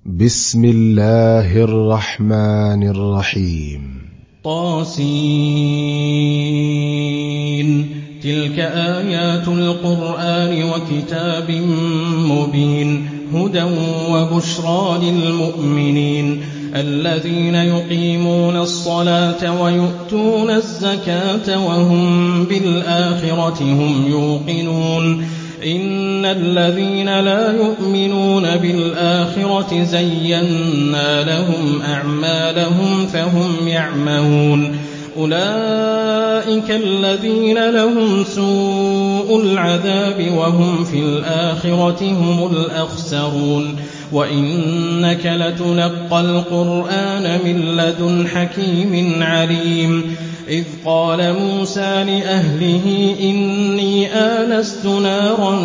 بسم الله الرحمن الرحيم. طاسين. تلك آيات القرآن وكتاب مبين هدى وبشرى للمؤمنين الذين يقيمون الصلاة ويؤتون الزكاة وهم بالآخرة هم يوقنون إن الذين لا يؤمنون بالآخرة زينا لهم أعمالهم فهم يعمهون أولئك الذين لهم سوء العذاب وهم في الآخرة هم الأخسرون وإنك لتلقى القرآن من لدن حكيم عليم إذ قال موسى لأهله إني آنست نارا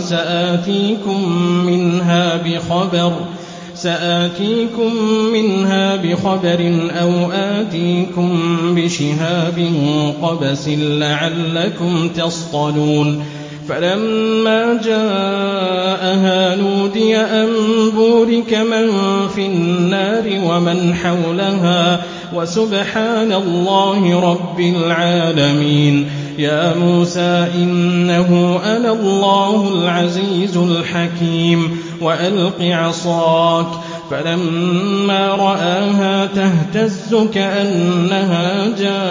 سآتيكم منها بخبر أو آتيكم بشهاب قبس لعلكم تصطلون فلما جاءها نودي أن بورك من في النار ومن حولها وسبحان الله رب العالمين يا موسى إنه أنا الله العزيز الحكيم وألق عصاك فلما رآها تهتز كأنها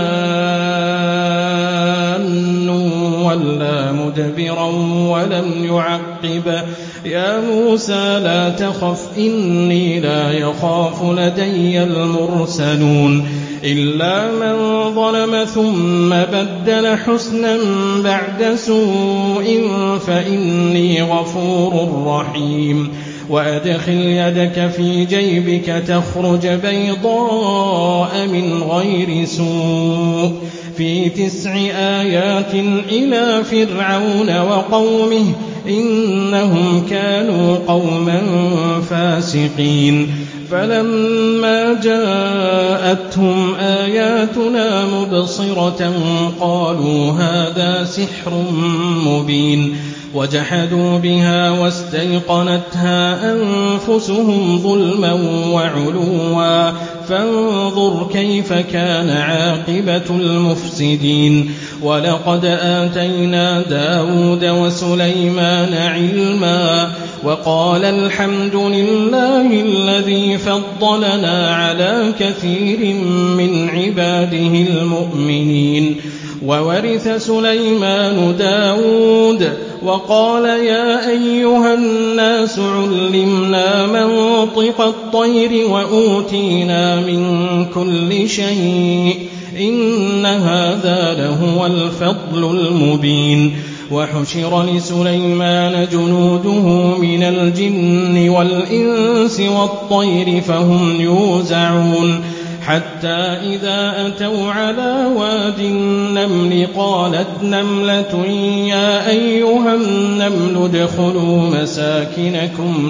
جان ولا مدبرا ولم يعقب يا موسى لا تخف إني لا يخاف لدي المرسلون إلا من ظلم ثم بدل حسنا بعد سوء فإني غفور رحيم وأدخل يدك في جيبك تخرج بيضاء من غير سوء في 9 آيات إلى فرعون وقومه إنهم كانوا قوما فاسقين فلما جاءتهم آياتنا مبصرة قالوا هذا سحر مبين وجحدوا بها واستيقنتها أنفسهم ظلما وعلوا فانظر كيف كان عاقبة المفسدين ولقد آتينا داود وسليمان علما وقال الحمد لله الذي فضلنا على كثير من عباده المؤمنين وورث سليمان داود وقال يا أيها الناس علمنا منطق الطير وأوتينا من كل شيء إن هذا لهو الفضل المبين وحشر لسليمان جنوده من الجن والإنس والطير فهم يوزعون حتى إذا أتوا على واد النمل قالت نملة يا أيها النمل ادخلوا مساكنكم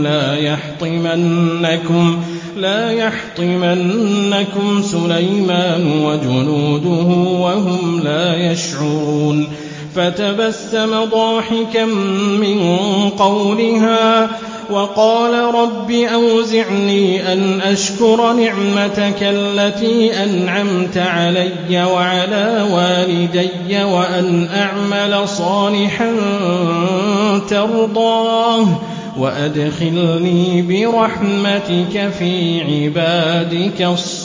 لا يحطمنكم سليمان وجنوده وهم لا يشعرون فتبسم ضاحكا من قولها وقال رب أوزعني أن أشكر نعمتك التي أنعمت علي وعلى والدي وأن أعمل صالحا ترضاه وأدخلني برحمتك في عبادك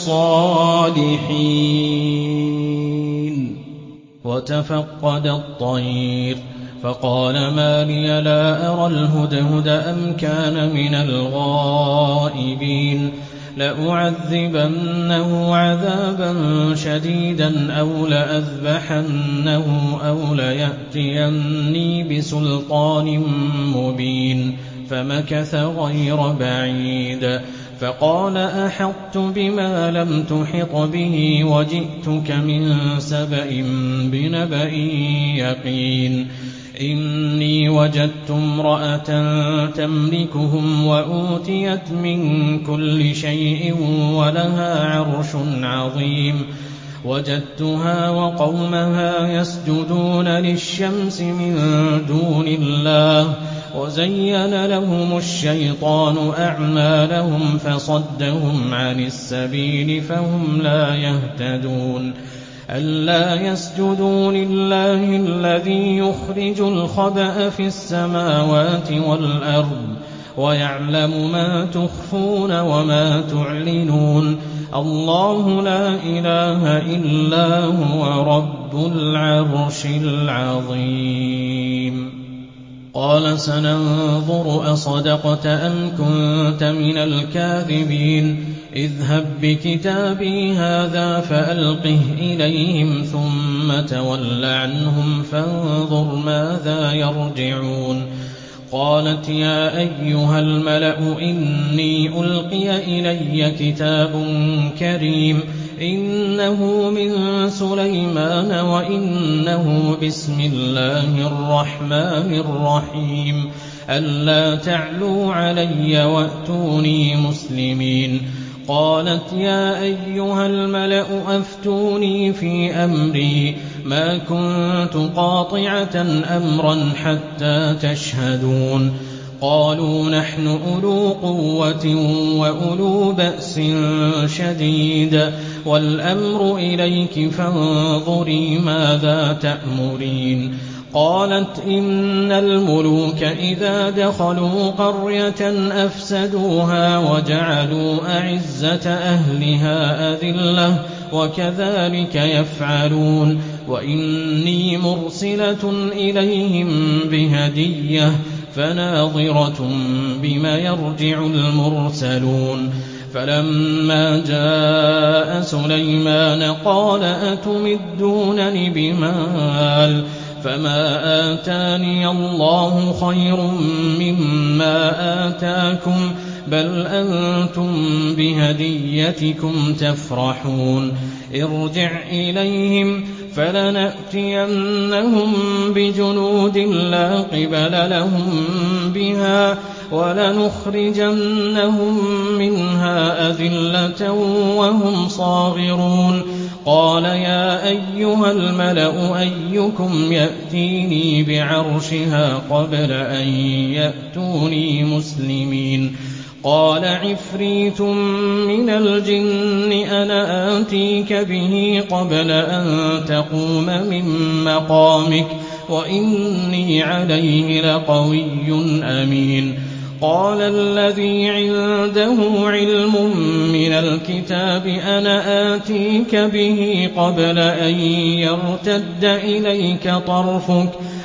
الصالحين وتفقد الطير فقال ما لي لا أرى الهدهد أم كان من الغائبين لأعذبنه عذابا شديدا أو لأذبحنه أو ليأتيني بسلطان مبين فمكث غير بعيد فقال أحطت بما لم تحط به وجئتك من سبأ بنبأ يقين إني وجدت امرأة تملكهم وأوتيت من كل شيء ولها عرش عظيم وجدتها وقومها يسجدون للشمس من دون الله وزين لهم الشيطان أعمالهم فصدهم عن السبيل فهم لا يهتدون ألا يسجدوا لله الذي يخرج الخبأ في السماوات والأرض ويعلم ما تخفون وما تعلنون الله لا إله إلا هو رب العرش العظيم قال سننظر أصدقت أم كنت من الكاذبين اذهب بكتابي هذا فألقه إليهم ثم تول عنهم فانظر ماذا يرجعون قالت يا أيها الملأ إني ألقي إلي كتاب كريم إنه من سليمان وإنه بسم الله الرحمن الرحيم ألا تعلوا علي وأتوني مسلمين قالت يا أيها الملأ أفتوني في أمري ما كنت قاطعة أمرا حتى تشهدون قالوا نحن أولو قوة وأولو بأس شديد والأمر إليك فانظري ماذا تأمرين قالت إن الملوك إذا دخلوا قرية أفسدوها وجعلوا أعزة أهلها أذلة وكذلك يفعلون وإني مرسلة إليهم بهدية فناظرة بما يرجع المرسلون فلما جاء سليمان قال أتمدونني بمال فما آتاني الله خير مما آتاكم بل أنتم بهديتكم تفرحون ارجع إليهم فلنأتينهم بجنود لا قبل لهم بها ولنخرجنهم منها أذلة وهم صاغرون قال يا أيها الملأ أيكم يأتيني بعرشها قبل أن يأتوني مسلمين قال عفريت من الجن أنا آتيك به قبل أن تقوم من مقامك وإني عليه لقوي أمين قال الذي عنده علم من الكتاب أنا آتيك به قبل أن يرتد إليك طرفك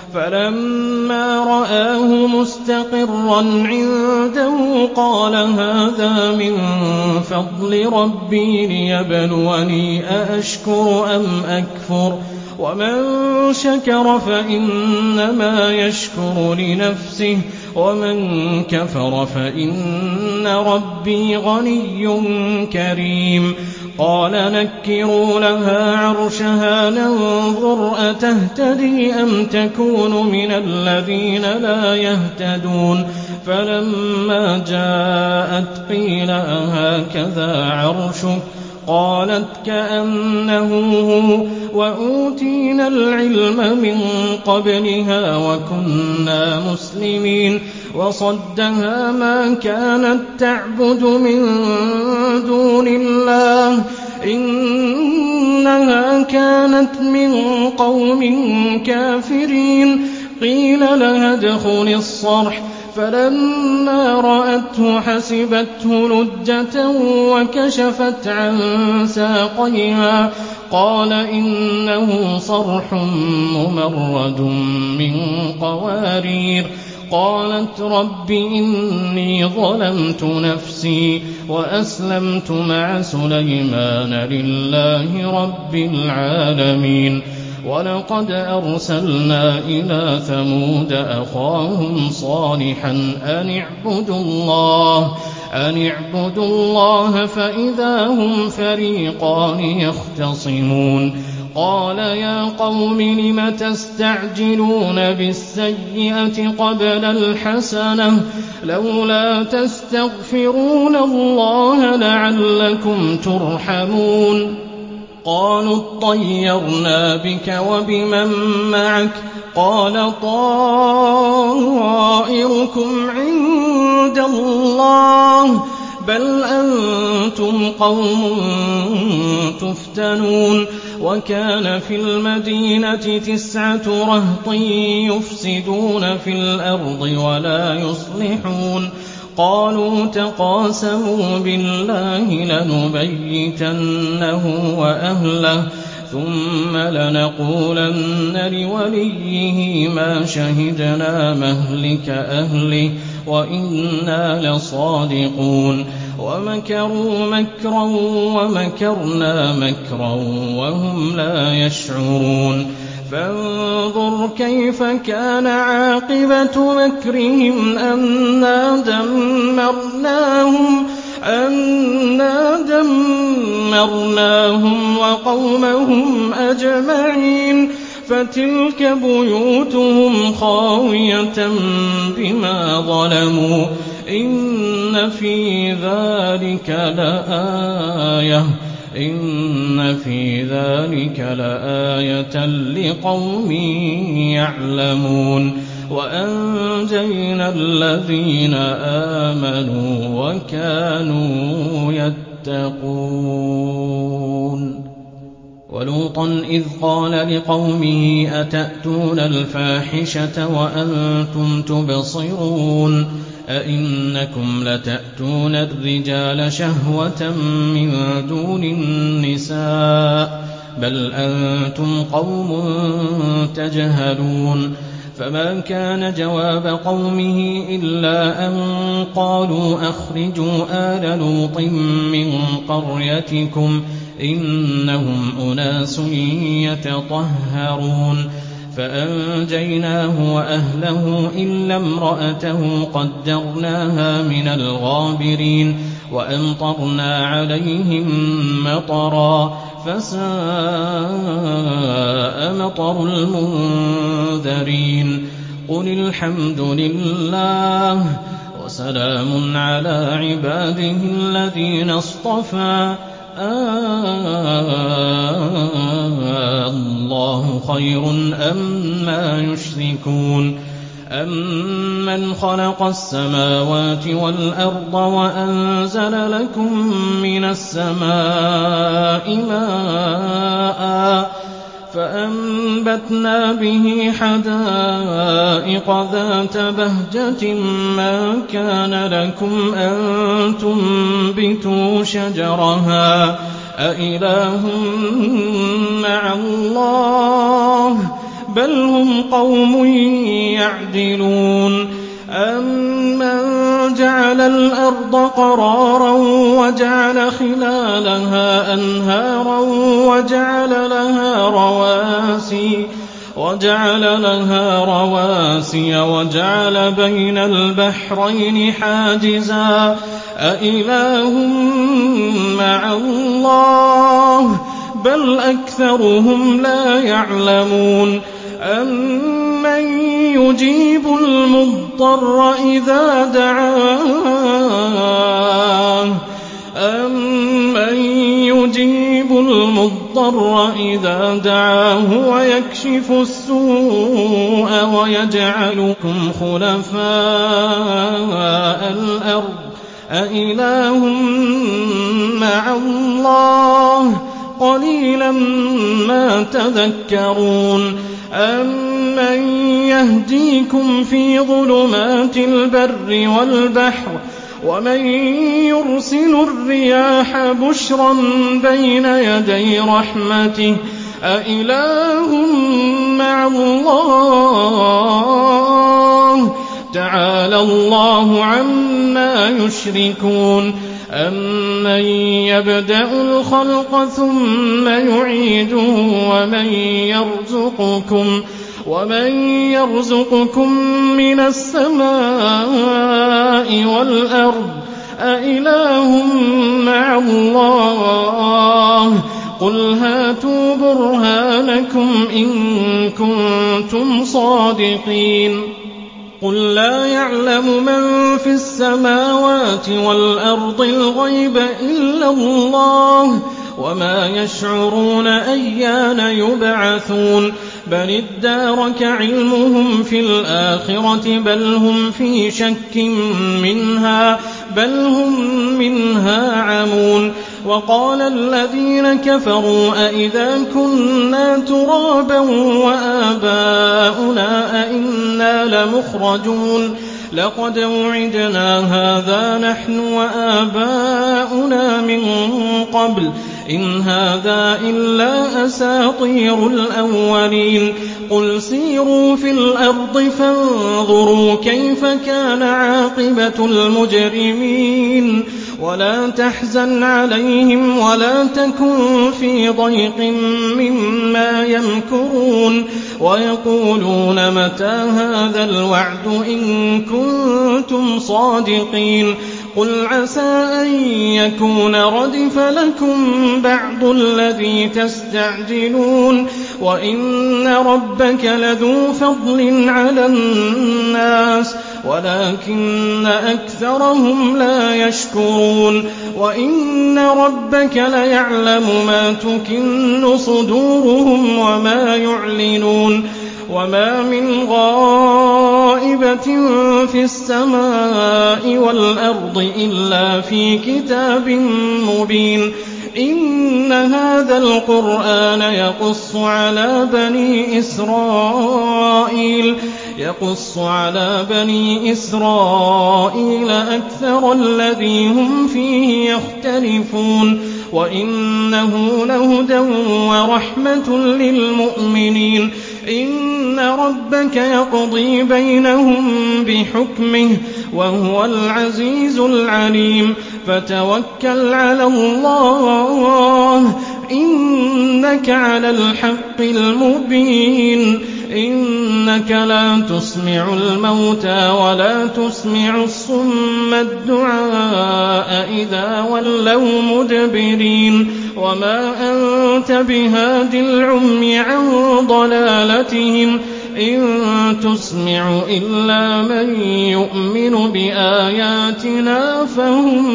فلما رآه مستقرا عنده قال هذا من فضل ربي ليبلوني أأشكر أم أكفر ومن شكر فإنما يشكر لنفسه ومن كفر فإن ربي غني كريم قال نكروا لها عرشها ننظر أتهتدي أم تكون من الذين لا يهتدون فلما جاءت قيل أهكذا عرشك قالت كأنه هو وأوتينا العلم من قبلها وكنا مسلمين وصدها ما كانت تعبد من دون الله إنها كانت من قوم كافرين قيل لها ادخل الصرح فلما رأته حسبته لجة وكشفت عن ساقيها قال إنه صرح ممرد من قوارير قالت رب إني ظلمت نفسي وأسلمت مع سليمان لله رب العالمين ولقد أرسلنا إلى ثمود أخاهم صالحا أن اعبدوا الله فإذا هم فريقان يختصمون قال يا قوم لم تستعجلون بالسيئة قبل الحسنة لولا تستغفرون الله لعلكم ترحمون قالوا اطيرنا بك وبمن معك قال طائركم عند الله بل أنتم قوم تفتنون وكان في المدينة 9 رهط يفسدون في الأرض ولا يصلحون قالوا تقاسموا بالله لنبيتنه وأهله ثم لنقولن لوليه ما شهدنا مهلك أهله وإنا لصادقون ومكروا مكرا ومكرنا مكرا وهم لا يشعرون فانظر كيف كان عاقبة مكرهم أنا دمرناهم وقومهم أجمعين فتلك بيوتهم خاوية بما ظلموا إن في ذلك لآية لقوم يعلمون وأنجينا الذين آمنوا وكانوا يتقون ولوطا إذ قال لقومه أتأتون الفاحشة وأنتم تبصرون أئنكم لتأتون الرجال شهوة من دون النساء بل أنتم قوم تجهلون فما كان جواب قومه إلا أن قالوا أخرجوا آل لوط من قريتكم إنهم أناس يتطهرون فأنجيناه وأهله إلا امرأته قدرناها من الغابرين وأمطرنا عليهم مطرا فساء مطر المنذرين قل الحمد لله وسلام على عباده الذين اصطفى الله خير أما يشركون أمن خلق السماوات والأرض وأنزل لكم من السماء ماء فأنبتنا به حدائق ذات بهجة ما كان لكم أن تنبتوا شجرها أإله مع الله بل هم قوم يعدلون أمن جعل الأرض قرارا وجعل خلالها أنهارا وجعل لها رواسي وجعل بين البحرين حاجزا أإله مع الله بل أكثرهم لا يعلمون أمن يجيب المضطر إذا دعاه ويكشف السوء ويجعلكم خلفاء الأرض أإله مع الله قليلا ما تذكرون أمن يهديكم في ظلمات البر والبحر ومن يرسل الرياح بشرا بين يدي رحمته أإله مع الله تعالى الله عما يشركون أمن يبدأ الخلق ثم يعيده ومن يرزقكم من السماء والأرض أإله مع الله قل هاتوا برهانكم إن كنتم صادقين قل لا يعلم من في السماوات والأرض الغيب إلا الله وما يشعرون أيان يبعثون بل ادارك علمهم في الآخرة بل هم في شك منها بل هم منها عمون وقال الذين كفروا أئذا كنا ترابا وآباؤنا أئنا لمخرجون لقد وعدنا هذا نحن وآباؤنا من قبل إن هذا إلا أساطير الأولين قل سيروا في الأرض فانظروا كيف كان عاقبة المجرمين ولا تحزن عليهم ولا تكن في ضيق مما يمكرون ويقولون متى هذا الوعد إن كنتم صادقين قل عسى أن يكون ردف لكم بعض الذي تستعجلون وإن ربك لذو فضل على الناس ولكن أكثرهم لا يشكرون وإن ربك ليعلم ما تكن صدورهم وما يعلنون وما من غائبة في السماء والأرض إلا في كتاب مبين إن هذا القرآن يقص على بني إسرائيل أكثر الذي هم فيه يختلفون وإنه لهدى ورحمة للمؤمنين إن ربك يقضي بينهم بحكمه وهو العزيز العليم فتوكل على الله إنك على الحق المبين إنك لا تسمع الموتى ولا تسمع الصم الدعاء إذا ولوا مدبرين وما أنت بهاد العمي عن ضلالتهم إن تسمع إلا من يؤمن بآياتنا فهم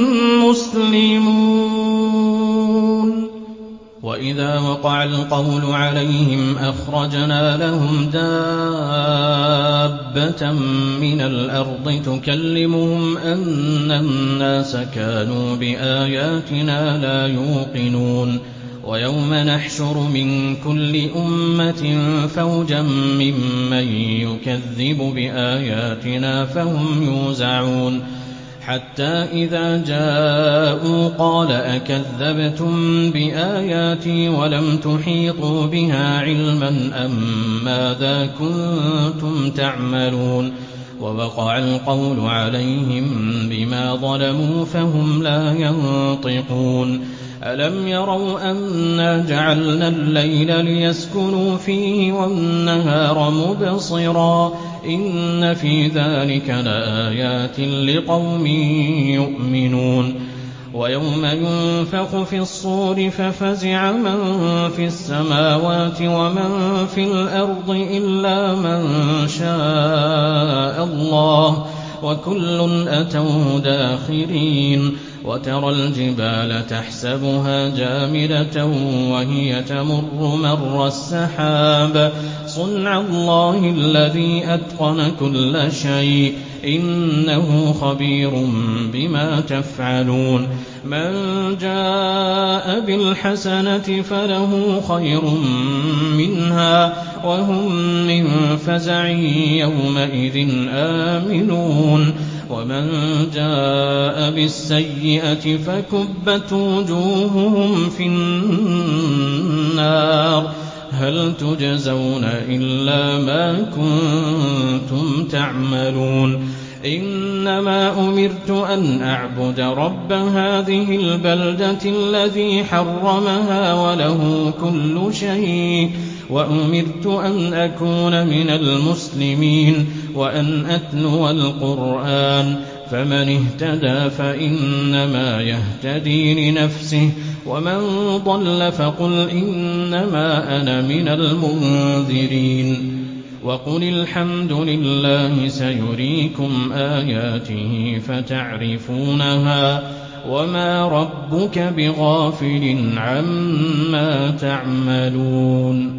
مسلمون وإذا وقع القول عليهم أخرجنا لهم دابة من الأرض تكلمهم أن الناس كانوا بآياتنا لا يوقنون ويوم نحشر من كل أمة فوجا ممن يكذب بآياتنا فهم يوزعون حتى إذا جاءوا قال أكذبتم بآياتي ولم تحيطوا بها علما أم ماذا كنتم تعملون ووقع القول عليهم بما ظلموا فهم لا ينطقون ألم يروا أنا جعلنا الليل ليسكنوا فيه والنهار مبصرا إن في ذلك لآيات لقوم يؤمنون ويوم ينفخ في الصور ففزع من في السماوات ومن في الأرض إلا من شاء الله وكل أتوه داخرين وترى الجبال تحسبها جامدة وهي تمر مر السحاب صنع الله الذي أتقن كل شيء إنه خبير بما تفعلون من جاء بالحسنة فله خير منها وهم من فزع يومئذ آمنون ومن جاء بالسيئة فكبت وجوههم في النار هل تجزون إلا ما كنتم تعملون إنما أمرت أن أعبد رب هذه البلدة الذي حرمها وله كل شيء وأمرت أن أكون من المسلمين وأن أتلو القرآن فمن اهتدى فإنما يهتدي لنفسه ومن ضل فقل إنما أنا من المنذرين وقل الحمد لله سيريكم آياته فتعرفونها وما ربك بغافل عما تعملون